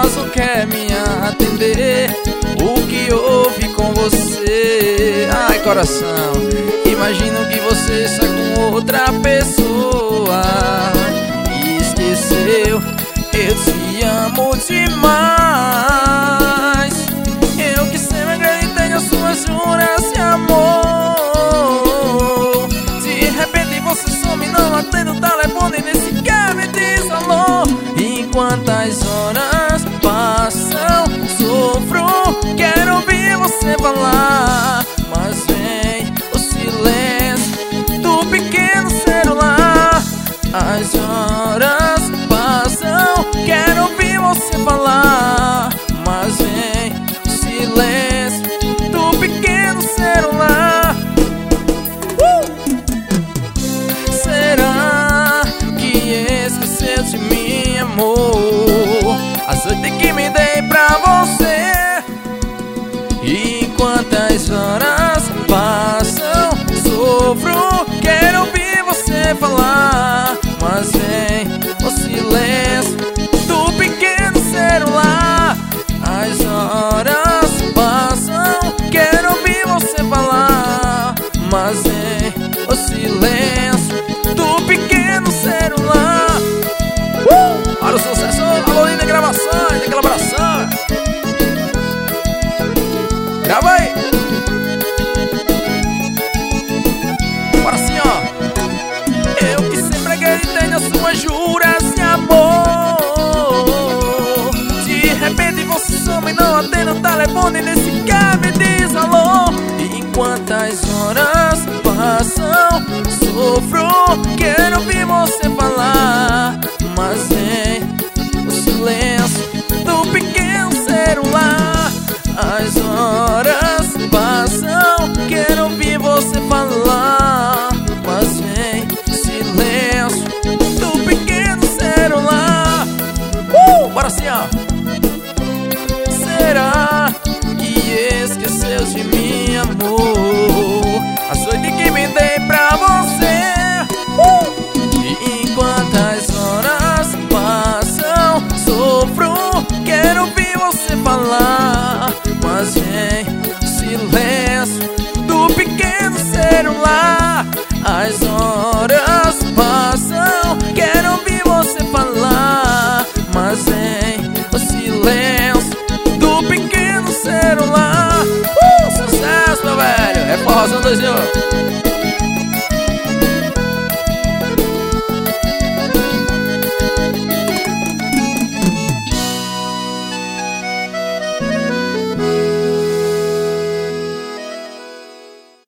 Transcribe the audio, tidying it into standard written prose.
mas não quer me atender. O que houve com você? Ai, coração, imagino que você está com outra pessoa e esqueceu. Eu te amo demais. Eu que sempre acreditei nas suas juras de amor. De repente você some, não atende o telefone, nem sequer me diz alô. E quantas horas passam, sofro, quero ouvir você falar, mas vem o silêncio do pequeno celular. As horas passam, quero ouvir você falar, mas vem o silêncio do pequeno celular. Será que esqueceu de mim, amor? As noites que me dei pra você. E quantas horas passam, sofro, quero ouvir você falar, mas vem o silêncio do pequeno celular. As horas passam, quero ouvir você falar, mas vem o silêncio do pequeno celular. Olha o sucesso, alô, linda gravação, linda colaboração. Grava aí. Agora sim, ó. Eu que sempre acreditei nas suas juras de amor. De repente você some, não atende o telefone, nem sequer me diz alô. E quantas horas passam, sofro, quero ouvir você falar, mas vem o silêncio do pequeno celular. As horas passam, quero ouvir você falar, mas vem o silêncio do pequeno celular. Bora assim, ó. Será que esqueceu de mim?